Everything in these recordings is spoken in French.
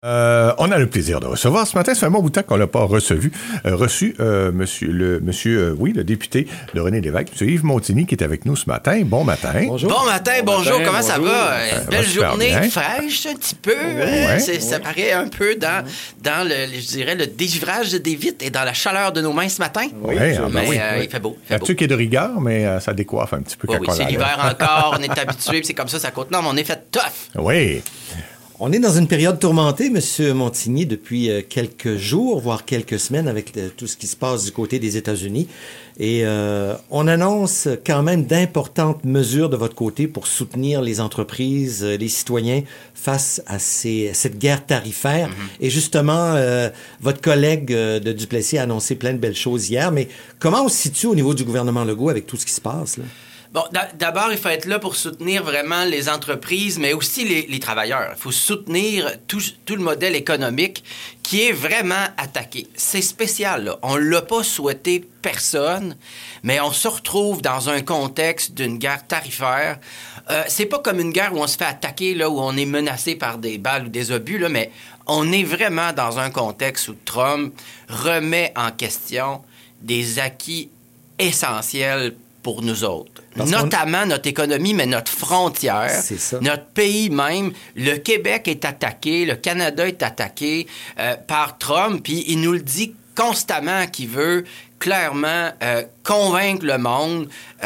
On a le plaisir de recevoir ce matin, ça fait un bon bout de temps qu'on l'a pas reçu, le député de René Lévesque, M. Yves Montigny, qui est avec nous ce matin. Bon matin. Bonjour. Bon matin, bonjour. Comment ça va? Belle journée fraîche, un petit peu. Ouais. Ça paraît un peu dans le dégivrage des vitres et dans la chaleur de nos mains ce matin. Oui, il fait beau. Là-dessus qu'il y a de rigueur, mais ça décoiffe un petit peu. Oui, c'est l'hiver encore, on est habitué, puis c'est comme ça côte nord, mais on est fait tough. Oui. On est dans une période tourmentée, M. Montigny, depuis quelques jours, voire quelques semaines, avec tout ce qui se passe du côté des États-Unis. Et on annonce quand même d'importantes mesures de votre côté pour soutenir les entreprises, les citoyens face à cette guerre tarifaire. Mm-hmm. Et justement, votre collègue de Duplessis a annoncé plein de belles choses hier. Mais comment on se situe au niveau du gouvernement Legault avec tout ce qui se passe, là? Bon, d'abord, il faut être là pour soutenir vraiment les entreprises, mais aussi les travailleurs. Il faut soutenir tout le modèle économique qui est vraiment attaqué. C'est spécial, là. On l'a pas souhaité personne, mais on se retrouve dans un contexte d'une guerre tarifaire. C'est pas comme une guerre où on se fait attaquer, là, où on est menacé par des balles ou des obus, là, mais on est vraiment dans un contexte où Trump remet en question des acquis essentiels pour nous autres. Notamment notre économie, mais notre frontière, notre pays même. Le Québec est attaqué, le Canada est attaqué par Trump, puis il nous le dit constamment qu'il veut clairement convaincre le monde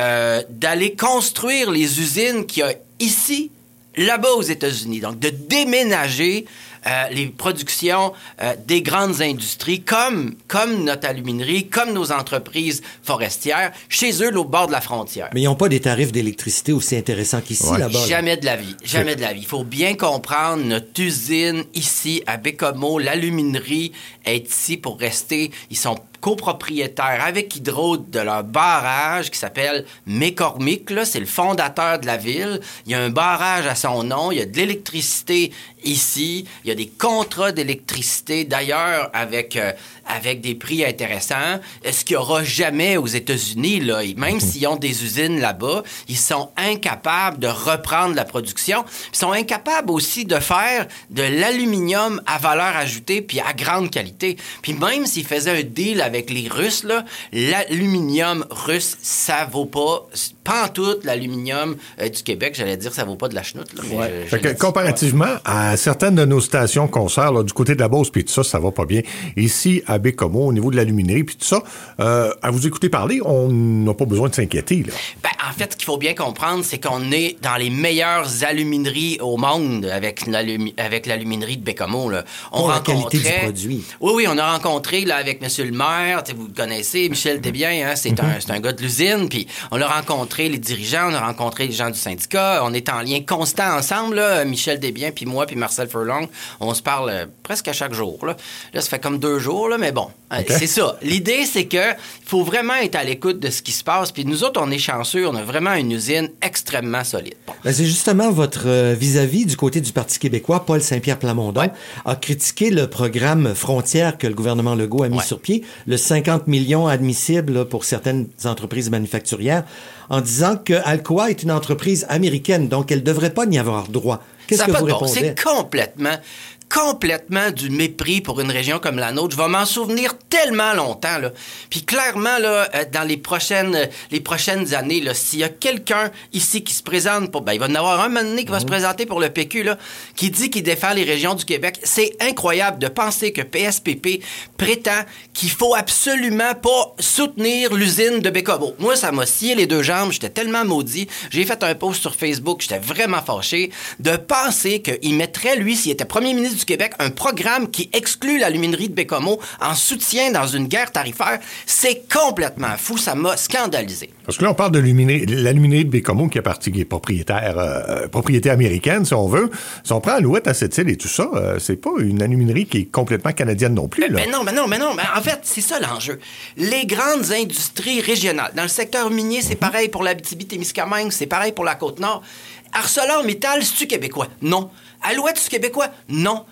d'aller construire les usines qu'il y a ici, là-bas aux États-Unis. Donc, de déménager les productions des grandes industries comme notre aluminerie, comme nos entreprises forestières, chez eux, au bord de la frontière. Mais ils n'ont pas des tarifs d'électricité aussi intéressants qu'ici, là-bas. Jamais de la vie. Jamais de la vie. Il faut bien comprendre, notre usine ici, à Bécomo, l'aluminerie est ici pour rester. Ils sont copropriétaires avec Hydro de leur barrage qui s'appelle McCormick. Là, c'est le fondateur de la ville. Il y a un barrage à son nom. Il y a de l'électricité ici. Il y a des contrats d'électricité, d'ailleurs, avec des prix intéressants. Ce qu'il n'y aura jamais aux États-Unis, là, même s'ils ont des usines là-bas, ils sont incapables de reprendre la production. Ils sont incapables aussi de faire de l'aluminium à valeur ajoutée puis à grande qualité. Puis même s'ils faisaient un deal avec les Russes, là, l'aluminium russe, ça vaut pas pantoute l'aluminium du Québec. J'allais dire, ça vaut pas de la chenoute. Là, mais comparativement à certaines de nos stations qu'on sert là, du côté de la Beauce, puis tout ça, ça va pas bien. Ici, à Bécomo, au niveau de l'aluminerie, puis tout ça, à vous écouter parler, on n'a pas besoin de s'inquiéter, là. En fait, ce qu'il faut bien comprendre, c'est qu'on est dans les meilleures alumineries au monde avec l'aluminerie de Bécomo, là. On rencontrait la qualité du produit. Oui, on a rencontré là avec M. le maire, vous le connaissez, Michel Desbiens, hein, c'est un gars de l'usine, puis on a rencontré les dirigeants, on a rencontré les gens du syndicat, on est en lien constant ensemble, là, Michel Desbiens, puis moi, puis Marcel Furlong, on se parle presque à chaque jour. Là, ça fait comme 2 jours, là, mais bon, c'est ça. L'idée, c'est que il faut vraiment être à l'écoute de ce qui se passe, puis nous autres, on est chanceux, on a vraiment une usine extrêmement solide. Bon. C'est justement votre vis-à-vis du côté du Parti québécois, Paul Saint-Pierre Plamondon, a critiqué le programme Frontières que le gouvernement Legault a mis sur pied, le 50 millions admissibles là, pour certaines entreprises manufacturières, en disant que Alcoa est une entreprise américaine, donc elle ne devrait pas y avoir droit. Qu'est-ce que vous répondez? C'est complètement du mépris pour une région comme la nôtre. Je vais m'en souvenir tellement longtemps, là. Puis clairement, là, dans les prochaines années, là, s'il y a quelqu'un ici qui se présente pour... il va y en avoir un moment donné qui va se présenter pour le PQ, là, qui dit qu'il défend les régions du Québec. C'est incroyable de penser que PSPP prétend qu'il faut absolument pas soutenir l'usine de Bécomo. Moi, ça m'a scié les 2 jambes. J'étais tellement maudit. J'ai fait un post sur Facebook. J'étais vraiment fâché de penser qu'il mettrait, lui, s'il était premier ministre du Québec, un programme qui exclut l'aluminerie de Bécomo en soutien dans une guerre tarifaire. C'est complètement fou. Ça m'a scandalisé. Parce que là, on parle de l'aluminerie de Bécomo qui est propriété américaine, si on veut. Si on prend Alouette à cette île et tout ça, c'est pas une aluminerie qui est complètement canadienne non plus. Mais non. En fait, c'est ça l'enjeu. Les grandes industries régionales. Dans le secteur minier, c'est pareil pour l'Abitibi-Témiscamingue, c'est pareil pour la Côte-Nord. ArcelorMittal, c'est-tu québécois? Non. Alouette, c'est-tu québécois? Non.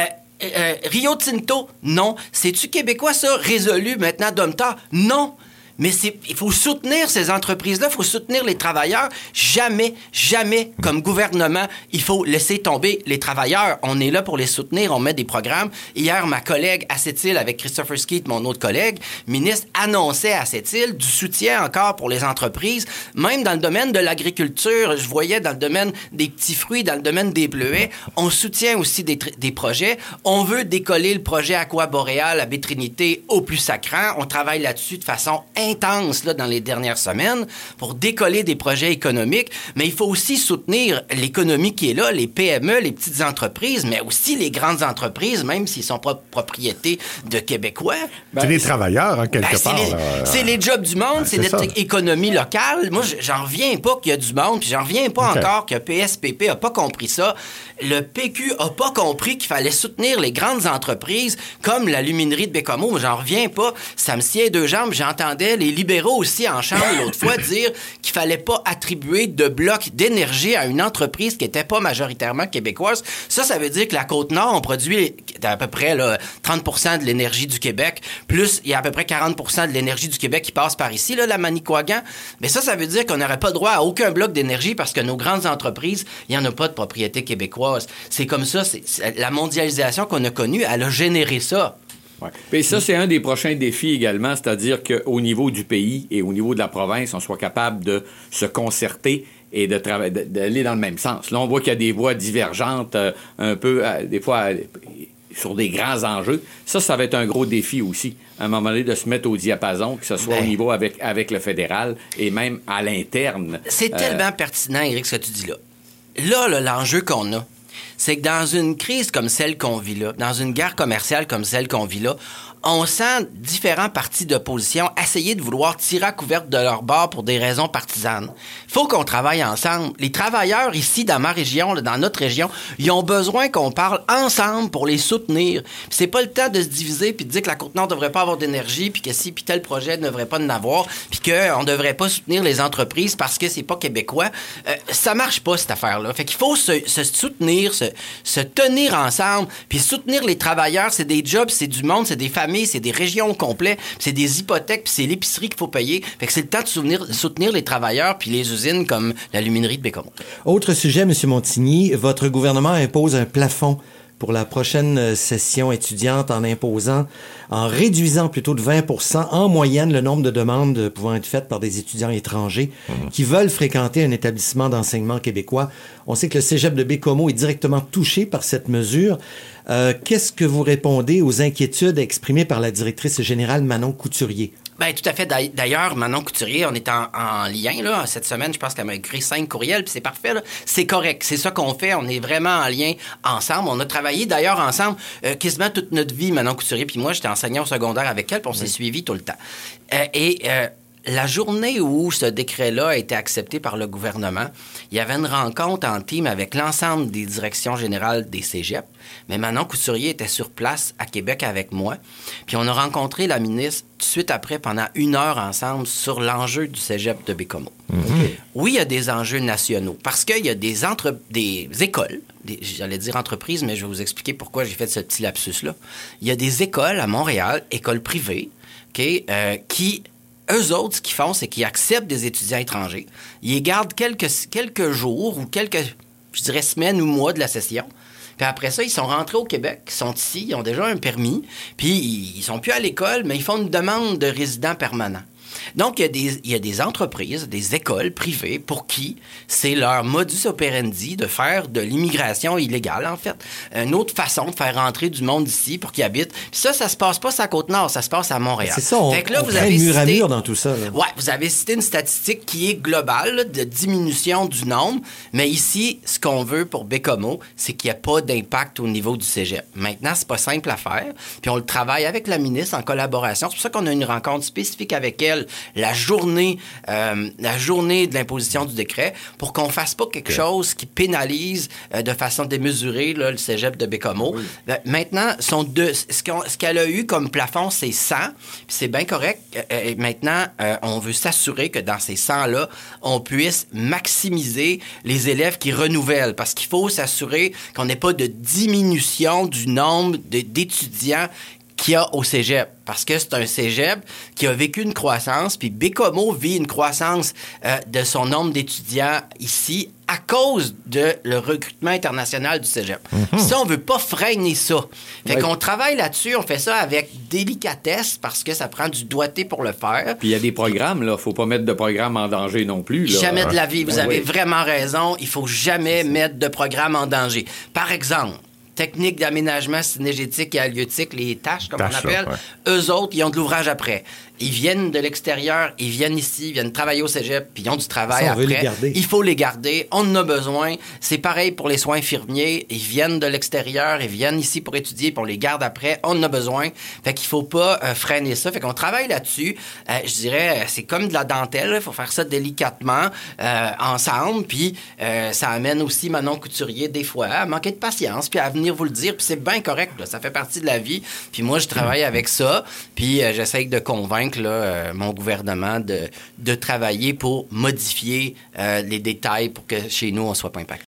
Rio Tinto? Non. C'est-tu québécois, ça? Résolu, maintenant, Domtar? Non. Mais il faut soutenir ces entreprises-là, il faut soutenir les travailleurs. Jamais, comme gouvernement, il faut laisser tomber les travailleurs. On est là pour les soutenir, on met des programmes. Hier, ma collègue à Sept-Îles, avec Christopher Skeet, mon autre collègue, ministre, annonçait à Sept-Îles du soutien encore pour les entreprises. Même dans le domaine de l'agriculture, je voyais dans le domaine des petits fruits, dans le domaine des bleuets, on soutient aussi des projets. On veut décoller le projet Aqua-Boréal à Baie-Trinité au plus sacrant. On travaille là-dessus de façon intense là, dans les dernières semaines pour décoller des projets économiques. Mais il faut aussi soutenir l'économie qui est là, les PME, les petites entreprises, mais aussi les grandes entreprises, même s'ils sont pas propriétés de Québécois. C'est les travailleurs, hein, quelque part. C'est les jobs du monde, c'est notre économie locale. Moi, j'en reviens pas qu'il y a du monde, puis j'en reviens pas encore que PSPP a pas compris ça. Le PQ a pas compris qu'il fallait soutenir les grandes entreprises comme l'aluminerie de Bécomo. J'en reviens pas. Ça me sciait deux jambes. J'entendais les libéraux aussi en chambre l'autre fois dire qu'il fallait pas attribuer de blocs d'énergie à une entreprise qui était pas majoritairement québécoise. Ça veut dire que la Côte-Nord, on produit à peu près là, 30% de l'énergie du Québec, plus il y a à peu près 40% de l'énergie du Québec qui passe par ici, là, la Manicouagan. Mais ça veut dire qu'on n'aurait pas droit à aucun bloc d'énergie parce que nos grandes entreprises, il n'y en a pas de propriété québécoise. C'est comme ça, la mondialisation qu'on a connue, elle a généré ça. Ouais. Et ça, c'est un des prochains défis également, c'est-à-dire qu'au niveau du pays et au niveau de la province, on soit capable de se concerter et d'aller dans le même sens. Là, on voit qu'il y a des voies divergentes, un peu, des fois, sur des grands enjeux. Ça va être un gros défi aussi, à un moment donné, de se mettre au diapason, que ce soit au niveau avec le fédéral et même à l'interne. C'est tellement pertinent, Éric, ce que tu dis là. Là, l'enjeu qu'on a, c'est que dans une crise comme celle qu'on vit là, dans une guerre commerciale comme celle qu'on vit là, on sent différents partis d'opposition essayer de vouloir tirer à couverte de leur bord pour des raisons partisanes. Il faut qu'on travaille ensemble. Les travailleurs ici, dans ma région, là, dans notre région, ils ont besoin qu'on parle ensemble pour les soutenir. Puis c'est pas le temps de se diviser puis de dire que la Côte-Nord ne devrait pas avoir d'énergie puis que si puis tel projet ne devrait pas en avoir puis qu'on ne devrait pas soutenir les entreprises parce que c'est pas québécois. Ça marche pas, cette affaire-là. Fait qu'il faut se soutenir, se tenir ensemble puis soutenir les travailleurs. C'est des jobs, c'est du monde, c'est des familles, c'est des régions au complet, c'est des hypothèques, puis c'est l'épicerie qu'il faut payer. Fait que c'est le temps de soutenir les travailleurs puis les usines comme l'aluminerie de Bécomo. Autre sujet, M. Montigny, votre gouvernement impose un plafond pour la prochaine session étudiante en réduisant plutôt de 20% en moyenne le nombre de demandes pouvant être faites par des étudiants étrangers qui veulent fréquenter un établissement d'enseignement québécois. On sait que le cégep de Bécomo est directement touché par cette mesure. Qu'est-ce que vous répondez aux inquiétudes exprimées par la directrice générale Manon Couturier? Bien, tout à fait. D'ailleurs, Manon Couturier, on est en lien, là. Cette semaine, je pense qu'elle m'a écrit 5 courriels, puis c'est parfait, là. C'est correct. C'est ça qu'on fait. On est vraiment en lien ensemble. On a travaillé, d'ailleurs, ensemble, quasiment toute notre vie, Manon Couturier, puis moi, j'étais enseignant au secondaire avec elle, puis on s'est suivis tout le temps. La journée où ce décret-là a été accepté par le gouvernement, il y avait une rencontre en team avec l'ensemble des directions générales des cégeps. Mais Manon Couturier était sur place à Québec avec moi. Puis on a rencontré la ministre tout de suite après pendant 1 heure ensemble sur l'enjeu du cégep de Bécomo. Okay. Oui, il y a des enjeux nationaux parce qu'il y a des écoles, j'allais dire entreprises, mais je vais vous expliquer pourquoi j'ai fait ce petit lapsus-là. Il y a des écoles à Montréal, écoles privées, qui... Eux autres, ce qu'ils font, c'est qu'ils acceptent des étudiants étrangers. Ils les gardent quelques jours ou je dirais, semaines ou mois de la session. Puis après ça, ils sont rentrés au Québec, ils sont ici, ils ont déjà un permis, puis ils sont plus à l'école, mais ils font une demande de résident permanent. Donc, il y a des entreprises, des écoles privées pour qui c'est leur modus operandi de faire de l'immigration illégale, en fait. Une autre façon de faire rentrer du monde ici pour qu'ils habitent. Puis ça se passe pas sur la Côte-Nord, ça se passe à Montréal. C'est ça, on fait mur à mur dans tout ça. Là. Ouais, vous avez cité une statistique qui est globale, là, de diminution du nombre, mais ici, ce qu'on veut pour Bécomo, c'est qu'il n'y a pas d'impact au niveau du cégep. Maintenant, c'est pas simple à faire, puis on le travaille avec la ministre en collaboration. C'est pour ça qu'on a une rencontre spécifique avec elle la journée de l'imposition du décret pour qu'on fasse pas quelque chose qui pénalise de façon démesurée là, le cégep de Bécomo. Oui. Maintenant, ce qu'elle a eu comme plafond, c'est 100, puis c'est bien correct. Maintenant, on veut s'assurer que dans ces 100-là, on puisse maximiser les élèves qui renouvellent parce qu'il faut s'assurer qu'on n'ait pas de diminution du nombre d'étudiants qu'il y a au cégep. Parce que c'est un cégep qui a vécu une croissance, puis Baie-Comeau vit une croissance de son nombre d'étudiants ici à cause de le recrutement international du cégep. Ça, on veut pas freiner ça. Fait qu'on travaille là-dessus, on fait ça avec délicatesse parce que ça prend du doigté pour le faire. Puis il y a des programmes, là. Faut pas mettre de programme en danger non plus, là. Jamais de la vie. Vous avez vraiment raison. Il faut jamais mettre de programme en danger. Par exemple, technique d'aménagement synergétique et halieutique, les tâches, comme on appelle, eux autres, ils ont de l'ouvrage après. Ils viennent de l'extérieur, ils viennent ici, ils viennent travailler au cégep, puis ils ont du travail après. Il faut les garder. On en a besoin. C'est pareil pour les soins infirmiers. Ils viennent de l'extérieur, ils viennent ici pour étudier, puis on les garde après. On en a besoin. Fait qu'il faut pas freiner ça. Fait qu'on travaille là-dessus. Je dirais, c'est comme de la dentelle. Il faut faire ça délicatement, ensemble. Puis ça amène aussi Manon Couturier, des fois, à manquer de patience, puis à venir vous le dire. Puis c'est bien correct, là. Ça fait partie de la vie. Puis moi, je travaille avec ça. Puis j'essaye de convaincre mon gouvernement de travailler pour modifier les détails pour que chez nous, on ne soit pas impacté.